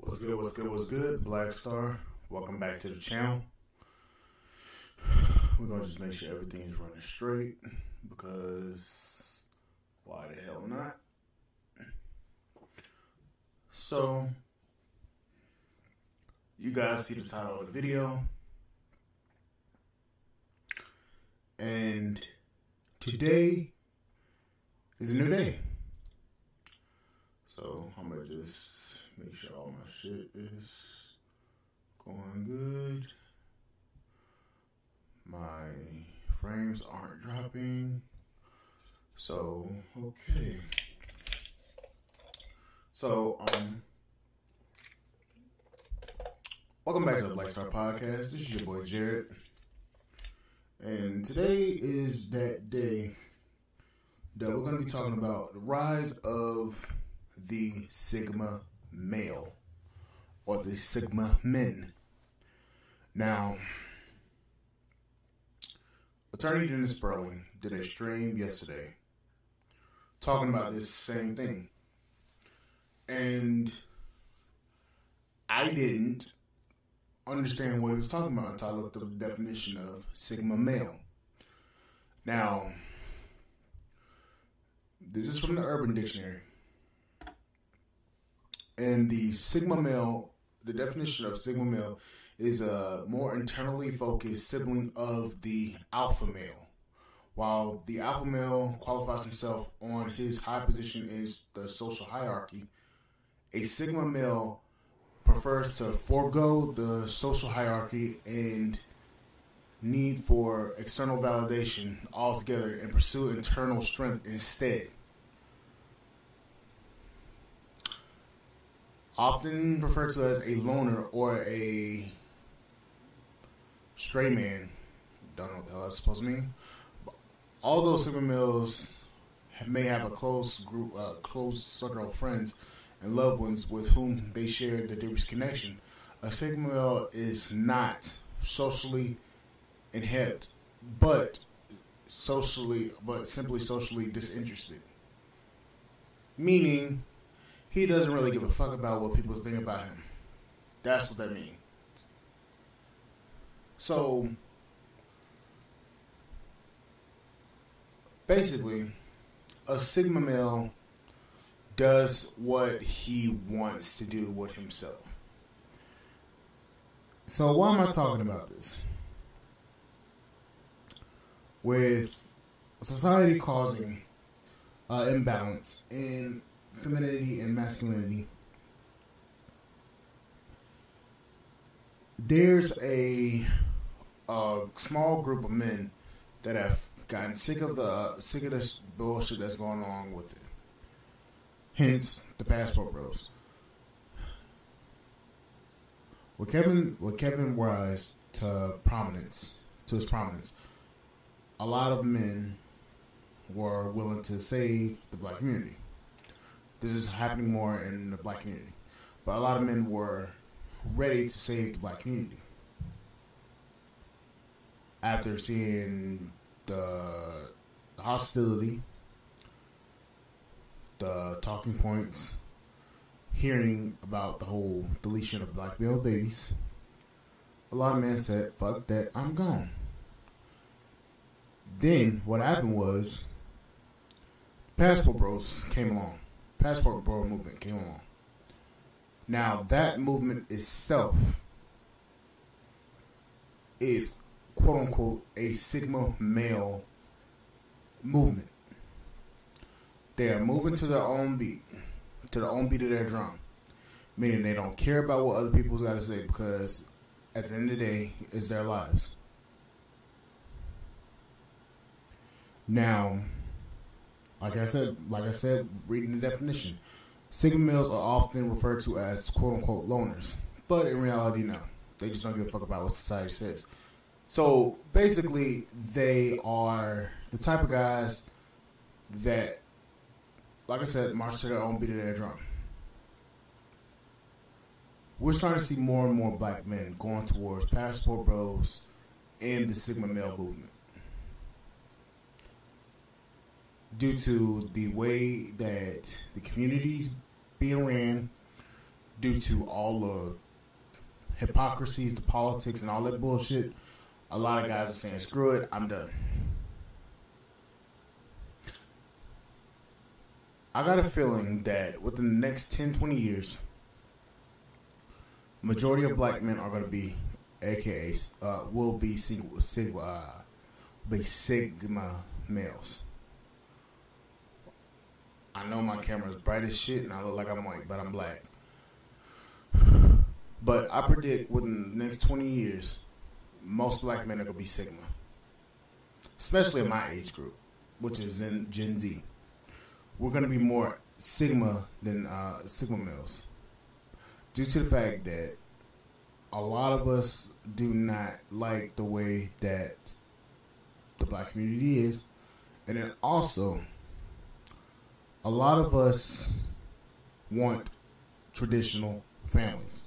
What's good, what's good, what's good? Black Star, welcome back to the channel. We're going to just make sure everything's running straight because why the hell not? So, you guys see the title of the video. And today is a new day. So, I'm going to just make sure all my shit is going good. My frames aren't dropping. So, okay. So, welcome back to the Black Star Podcast. This is your boy Jared. And today is that day that we're going to be talking about the rise of the Sigma male or the Sigma men. Now, Attorney Dennis Sperling did a stream yesterday talking about this same thing. And I didn't understand what he was talking about until I looked up the definition of Sigma male. Now, this is from the Urban Dictionary. And the Sigma male, the definition of Sigma male is a more internally focused sibling of the alpha male. While the alpha male qualifies himself on his high position in the social hierarchy, a Sigma male prefers to forego the social hierarchy and need for external validation altogether and pursue internal strength instead. Often referred to as a loner or a stray man. Don't know what the hell that's supposed to mean. But all those Sigma males may have a close group, close circle of friends and loved ones with whom they share the deepest connection. A Sigma male is not socially inhibited, but simply socially disinterested. Meaning, he doesn't really give a fuck about what people think about him. That's what that means. So, basically, a Sigma male does what he wants to do with himself. So, why am I talking about this? With society causing imbalance in femininity and masculinity, there's a small group of men that have gotten sick of this bullshit that's going on with it. Hence, the Passport Bros. With Kevin rise to his prominence, a lot of men were willing to save the black community. This is happening more in the black community. But a lot of men were ready to save the black community after seeing the hostility, the talking points, hearing about the whole deletion of black male babies. A lot of men said, fuck that, I'm gone. Then what happened was Passport Bros came along. Passport Bro movement came along. Now, that movement itself is, quote unquote, a Sigma male movement. They are moving to their own beat, to the own beat of their drum. Meaning they don't care about what other people's got to say because at the end of the day, it's their lives. Now, like I said, reading the definition, Sigma males are often referred to as quote-unquote loners. But in reality, no. They just don't give a fuck about what society says. So, basically, they are the type of guys that, like I said, march to their own beat of their drum. We're starting to see more and more black men going towards Passport Bros and the Sigma male movement. due to the way that the community's being ran, due to all the hypocrisies, the politics, and all that bullshit, a lot of guys are saying, screw it, I'm done. I got a feeling that within the next 10, 20 years, majority of black men are going to be, aka, will be Sigma males. I know my camera's bright as shit and I look like I'm white, but I'm black. But I predict within the next 20 years, most black men are going to be Sigma. Especially in my age group, which is in Gen Z. We're going to be more Sigma than Sigma males. Due to the fact that a lot of us do not like the way that the black community is. And then also, a lot of us want traditional families.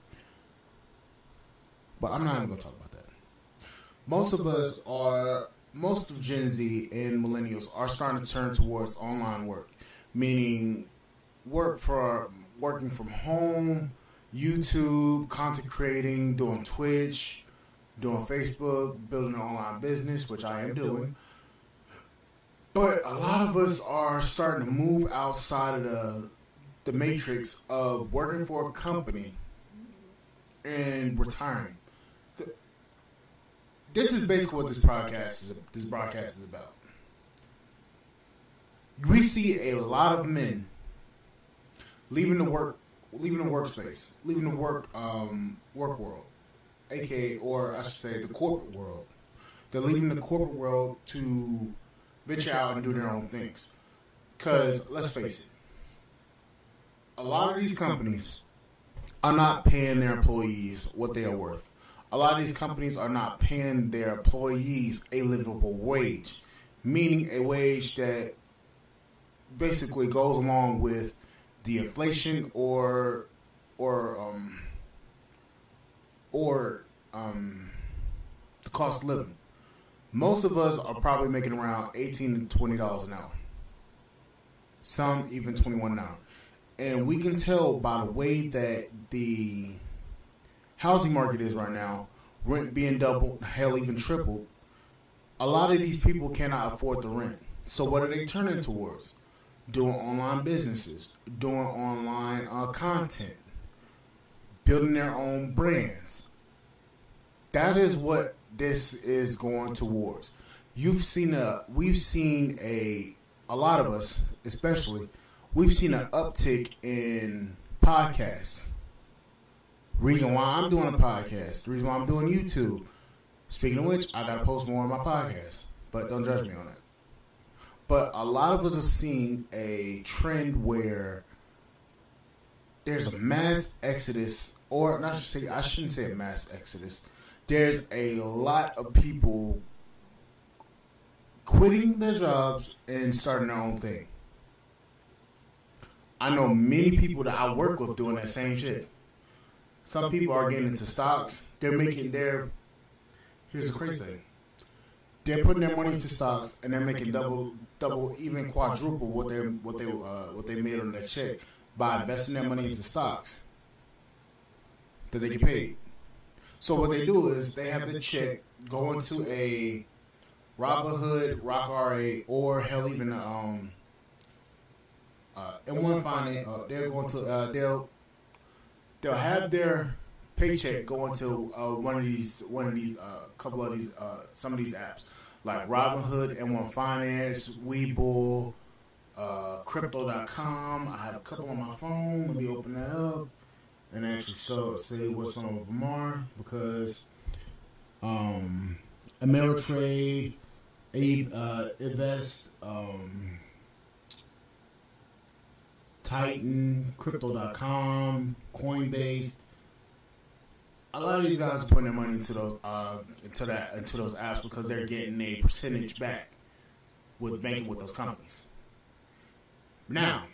But I'm not even going to talk about that. Most of Gen Z and millennials are starting to turn towards online work, meaning working from home, YouTube, content creating, doing Twitch, doing Facebook, building an online business, which I am doing. But a lot of us are starting to move outside of the matrix of working for a company and retiring. This is basically what this broadcast is about. We see a lot of men leaving the workspace, leaving the work world, aka, or I should say, the corporate world. They're leaving the corporate world to venture out and do their own things. Because let's face it, a lot of these companies are not paying their employees what they are worth. A lot of these companies are not paying their employees a livable wage, meaning a wage that basically goes along with the inflation or the cost of living. Most of us are probably making around $18 to $20 an hour. Some even $21 now. And we can tell by the way that the housing market is right now, rent being doubled, hell even tripled, a lot of these people cannot afford the rent. So what are they turning towards? Doing online businesses, doing online content, building their own brands. That is what this is going towards. We've seen a lot of us, especially, we've seen an uptick in podcasts. Reason why I'm doing a podcast, the reason why I'm doing YouTube. Speaking of which, I gotta post more on my podcast, but don't judge me on that. But a lot of us are seeing a trend where there's a mass exodus, or I shouldn't say a mass exodus. There's a lot of people quitting their jobs and starting their own thing. I know many people that I work with doing that same shit. Some people are getting into stocks. Here's the crazy thing. They're putting their money into stocks and they're making double, even quadruple what they made on their check by investing their money into stocks that they get paid. So what they do is they have the check go into a Robinhood, RockRA, or hell even M1 Finance. They're going to they'll have their paycheck go into some of these apps like Robinhood, M1 Finance, Webull, Crypto.com. I have a couple on my phone. Let me open that up and actually say what some of them are, because Ameritrade, Invest, Titan, Crypto.com, Coinbase. A lot of these guys are putting their money into those apps because they're getting a percentage back with banking with those companies. Now,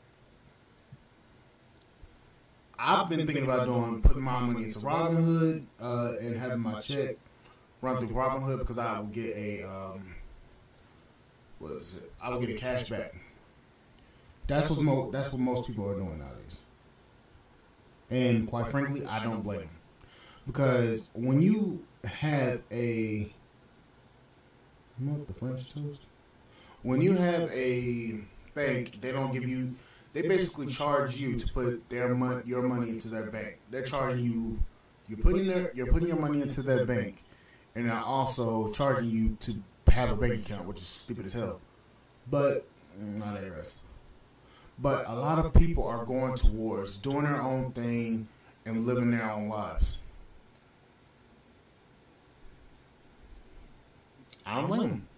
I've been thinking about putting my money into Robinhood and having my check run through Robinhood, because I will get I will get a cash back. That's what most people are doing nowadays. And quite frankly, I don't blame them. Because when you have a... You want the French toast? When you have a bank, they don't give you... They basically charge you to put your money into their bank. They're charging you... You're putting your money into their bank, and they're also charging you to have a bank account, which is stupid as hell. But not digress. But a lot of people are going towards doing their own thing and living their own lives. I don't blame them.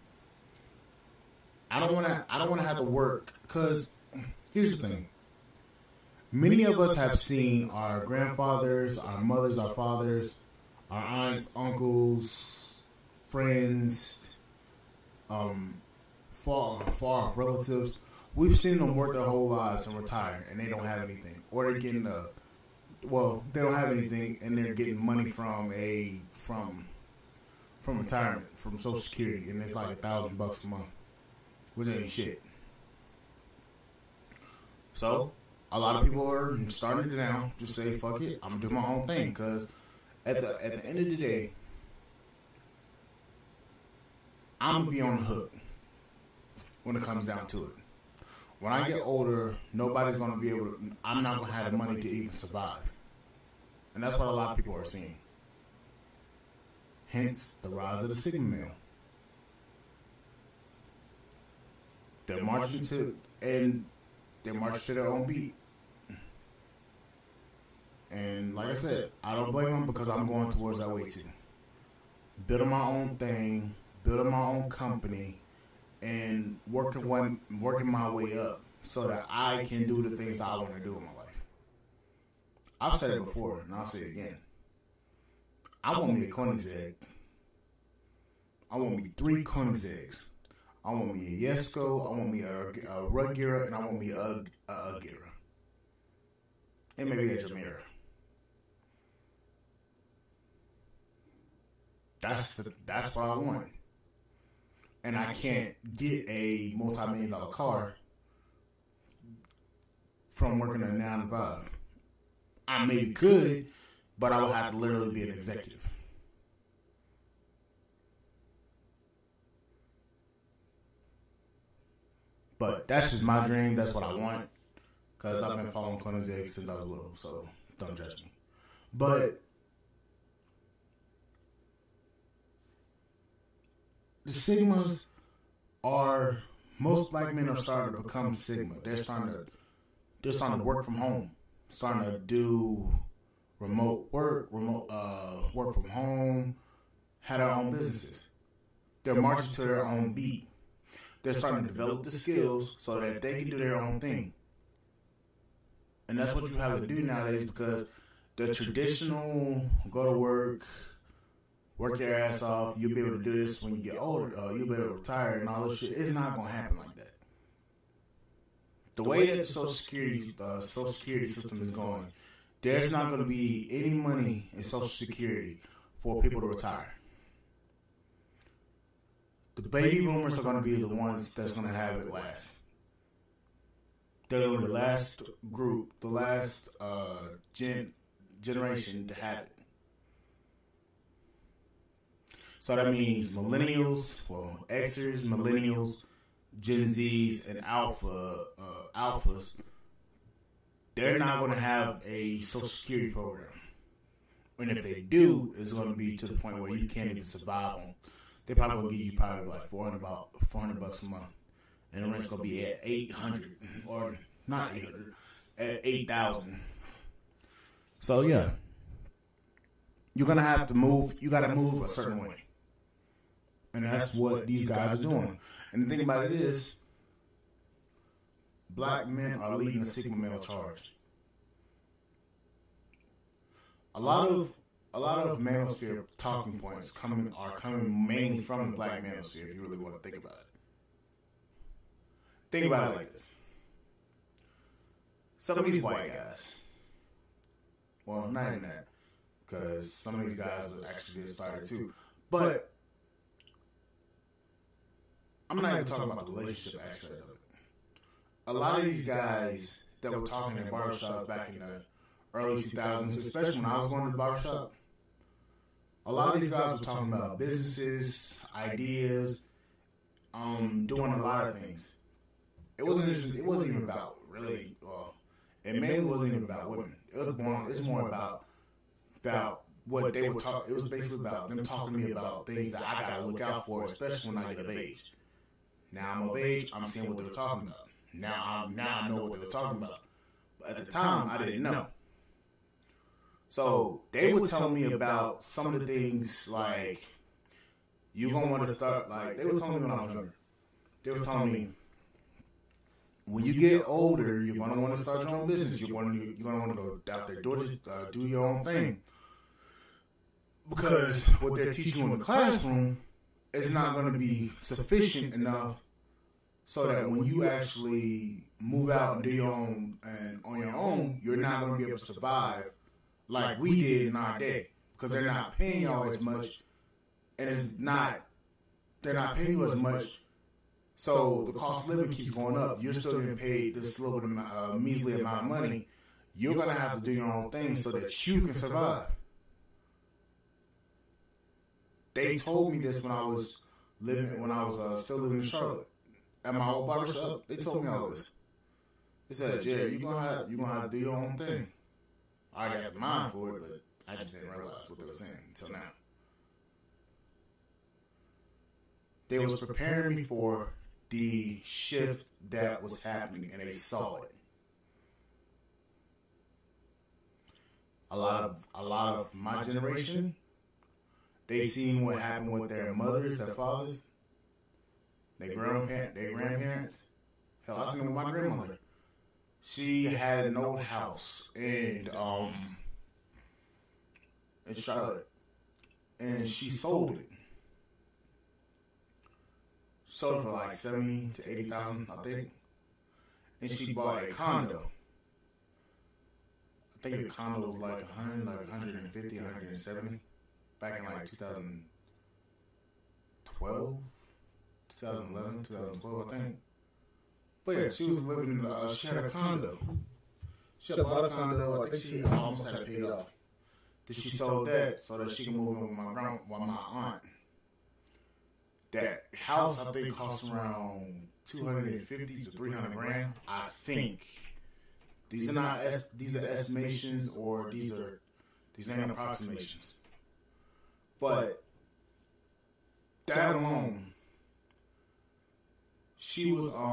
I don't want to have to work, because here's the thing. Many of us have seen our grandfathers, our mothers, our fathers, our aunts, uncles, friends, far off relatives. We've seen them work their whole lives and retire, and they don't have anything, or they're getting they don't have anything, and they're getting money from retirement, from Social Security, and it's like $1,000 a month, which ain't shit. So a lot of people are starting to now just say, fuck it, I'm gonna do my own thing, because at the end of the day, I'm gonna be on the hook when it comes down to it. When I get older, nobody's gonna be able to, I'm not gonna have the money to even survive. And that's what a lot of people are seeing. Hence the rise of the Sigma male. They're marching to their own beat. And like I said, I don't blame them, because I'm going towards that way too. Building my own thing, building my own company, and working my way up so that I can do the things I want to do in my life. I've said it before, and I'll say it again. I want me a Koenigsegg. I want me 3 Koenigsegg's. I want me a Jesko, I want me a Ruggiero, and I want me a Agera. And maybe a Jamira. That's what I want. And I can't get a multi-million-dollar car from working a 9 to 5. I maybe could, but I would have to literally be an executive. But that's just my dream. That's what I want. Because I've been following Koenigsegg since I was little, so don't judge me. But the Sigmas are, most black men are starting to become Sigma. They're starting to work from home, starting to do remote work from home, have their own businesses. They're marching to their own beat. They're starting to develop the skills so that they can do their own thing. And that's what you have to do nowadays, because the traditional go to work your ass off, you'll be able to do this when you get older, you'll be able to retire and all this shit. It's not going to happen like that. The way that the Social Security system is going, there's not going to be any money in Social Security for people to retire. The baby boomers are going to be the ones that's going to have it last. They're the last group, the last generation to have it. So that means millennials, Xers, millennials, Gen Zs, and alphas. They're not going to have a Social Security program. And if they do, it's going to be to the point where you can't even survive on. They're probably going to give you like $400 a month. And the rent's going to be at 800, or not 800, at 8,000. So yeah, you're going to have to move. You got to move a certain way. And that's what these guys are doing. And the thing about it is, black men are leading the Sigma male charge. A lot of manosphere talking points are coming mainly from the black manosphere, if you really want to think about it. Think about it like this. Some of these white guys, well, not even that, because some of these guys actually get started too, but I'm not even talking about the relationship aspect of it. A lot of these guys that were talking in barbershops back in the early 2000s, especially when I was going to the barbershop, a lot of these guys were talking about businesses, ideas, doing a lot of things. It wasn't even about really. Well, it mainly wasn't even about women. It's more about what they were talking. It was basically about them talking to me about things that I gotta look out for, especially when I get of age. Now I'm of age. I'm seeing what they were talking about. Now I know what they were talking about. But at the time, I didn't know. So they were telling me about some of the things like you're gonna want to start. Like they were telling me when I was younger. They were telling me when you get older, you're gonna want to start your own business. You're gonna want to go out there do your own thing, because what they're teaching you in the classroom is not going to be sufficient enough so that when you actually move out and do your own and on your own, you're not going to be able to survive like we did in our day, because they're not paying y'all as much, and they're not paying you as much. So the cost of living keeps going up. You're still getting paid this little bit measly amount of money. You're going to have to do your own thing so that you can survive. They told me this when I was still living in Charlotte at my old barbershop. They told me all this. They said, "Jerry, you're gonna have to do your own thing." I got the mind for it, but I just didn't realize what they were saying until now. They was preparing me for the shift that was happening, and they saw it. A lot of my generation, they seen what happened with their mothers, their fathers, their grandparents. Hell, I seen it with my grandmother. She had an old house in Charlotte, and she sold it. Sold it for like $70,000 to $80,000, I think. And she bought a condo. I think the condo was like 150, 170, back in like 2012, 2011, 2012, I think. But yeah, she was living. She had a condo. She had bought a condo. I think she almost had it paid off. Then she sold that so that she can move in with my aunt. That house, I think, cost around $250 to $300,000. I think. These are estimations, or these ain't approximations. But that alone, she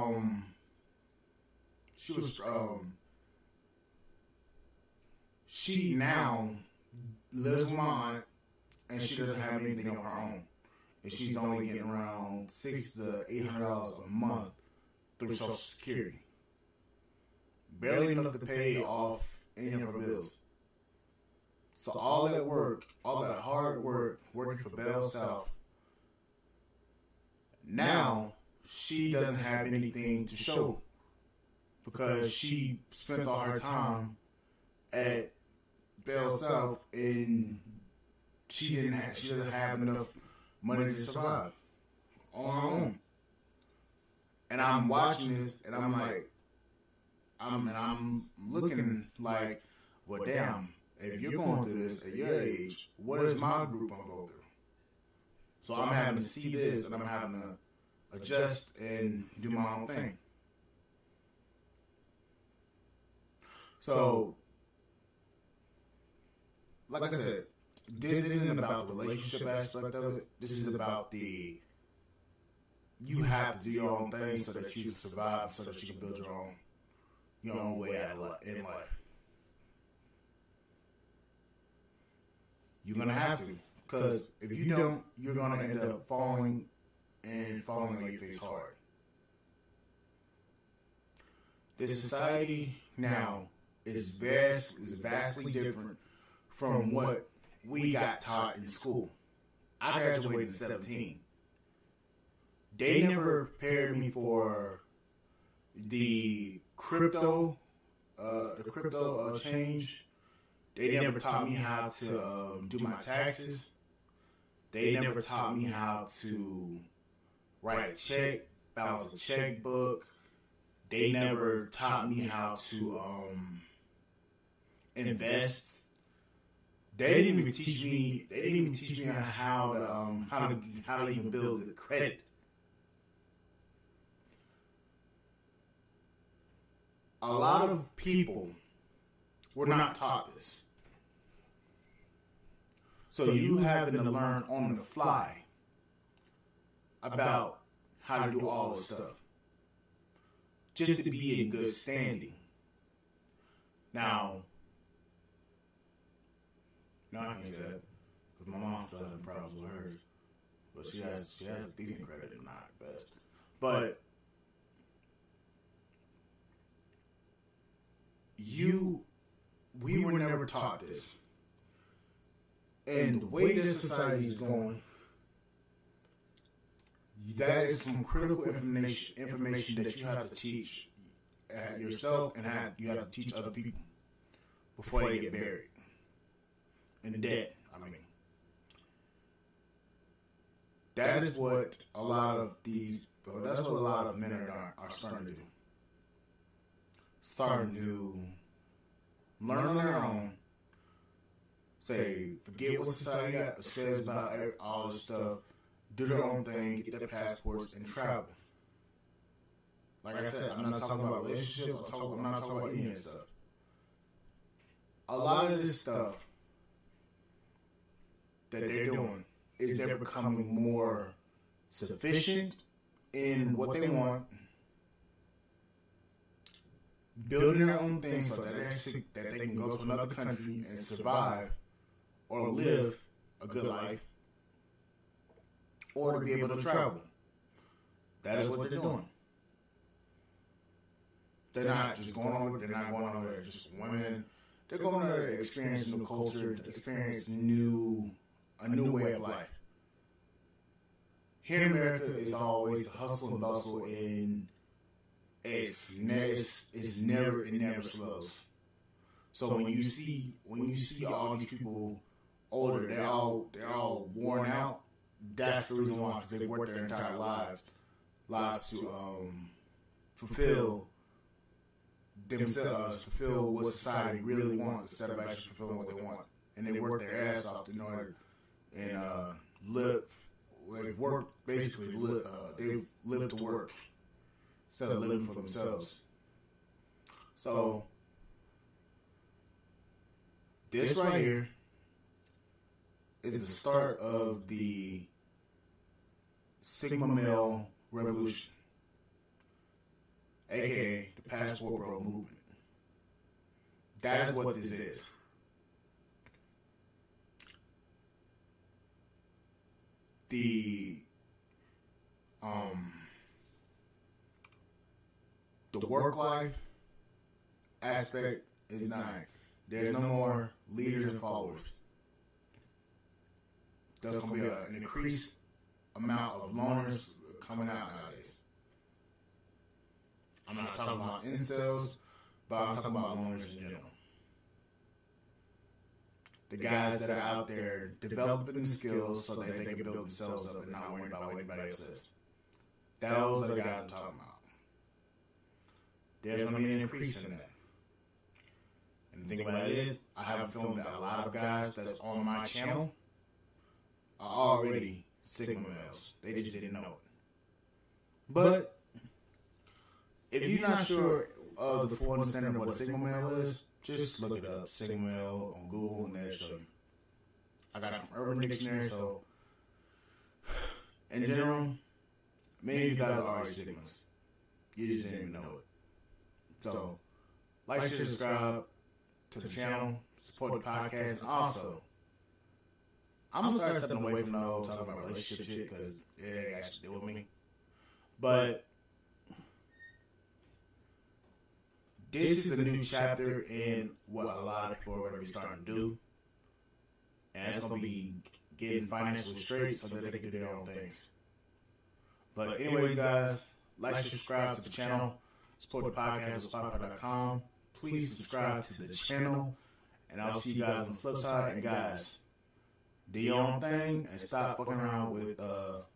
now lives with my aunt, and she doesn't have anything of her own, and she's only getting around $600 to $800 a month through Social Security, barely enough to pay off any of her bills. So all that work, all that hard work, working for Bell South, now she doesn't have anything to show, because she spent all her time at Bell South, and she doesn't have enough money to survive on her own. And I'm watching this, and I'm like, I'm looking like, well, damn, if you're going through this at your age, what is my group gonna go through? So I'm having to see this, and I'm having to adjust and do my own thing. So, like I said, this isn't about the relationship aspect of it. This is about you have to do your own thing so that you can survive, so that you can build your own way out in life. You're gonna have to, because if you don't, you're gonna end up falling on your face hard. This society now is vastly different from what we got taught in school. I graduated in 2017. They never prepared me for the crypto change. They never taught me how to do my taxes. They never taught me how to write a check, balance a checkbook. They never taught me how to invest. They didn't even teach me. They didn't even teach me how to even build good credit. A lot of people were not taught this, so you having to learn on the fly about how to do all this stuff just to be in good standing. Now, no, I can't say that because my mom still having problems with hers, but she has a decent credit and not the best. But we were never taught this, and the way that society is going, that is some critical information that you have to teach yourself and you have to teach other people before they get buried in debt. I mean, that is what a lot of that's what a lot of men are starting to do. Starting to learn on their own. Say, forget what society says about all this stuff. Do their own thing, get their passports, and travel. Like I said, I'm not talking about relationships. I'm not talking about any of that stuff. A lot of this stuff that they're doing is they're becoming more sufficient in what they want, building their own thing so that they can go to another country and survive or live a good life, or to be able to travel. That is what they're doing. They're not just going over. They're not going over there just for women. They're going over there to experience new culture, to experience a new way of life. Here in America, it's always the hustle and bustle, and it never slows. So when you see all these people older, they're all worn out. That's the reason why, because they've worked their entire lives to fulfill themselves, fulfill what society really wants instead of actually fulfilling what they want. And they work their ass off in order and live. They've worked basically. They've lived to work instead of living for themselves. So this right here is the start of the Sigma Male Revolution, aka the Passport Bro movement. That is what this is. The work life aspect is not. There's no more leaders and followers. There's going to be an increased amount of loners coming out nowadays. I'm not talking about incels, but I'm talking about loners in general. The guys that are out there developing the skills so that they can build themselves up and not worry about what anybody else says. Those are the guys I'm talking about. There's going to be an increase in that. And the thing about it is, I have a feeling that a lot of guys that's on my channel are already Sigma males. They just didn't know it. But if you're not sure of the full understanding of what a Sigma male is, just look it up. Sigma male on Google, and they'll show you. I got it from Urban Dictionary, so in general, many of you guys are already Sigmas. You just didn't even know it. So, like, share, subscribe to the channel, support the podcast, and also, I'm going to start stepping away from the whole talking about relationship shit because it ain't actually deal with me. But this is a new chapter in what a lot of people are going to be starting to do. And it's going to be getting financially straight so that they can do their own things. But anyways, guys, like, subscribe to the channel, support the podcast at Spotify.com. Please subscribe to the channel, and I'll see you guys on the flip side. And guys, do your own thing and stop fucking around with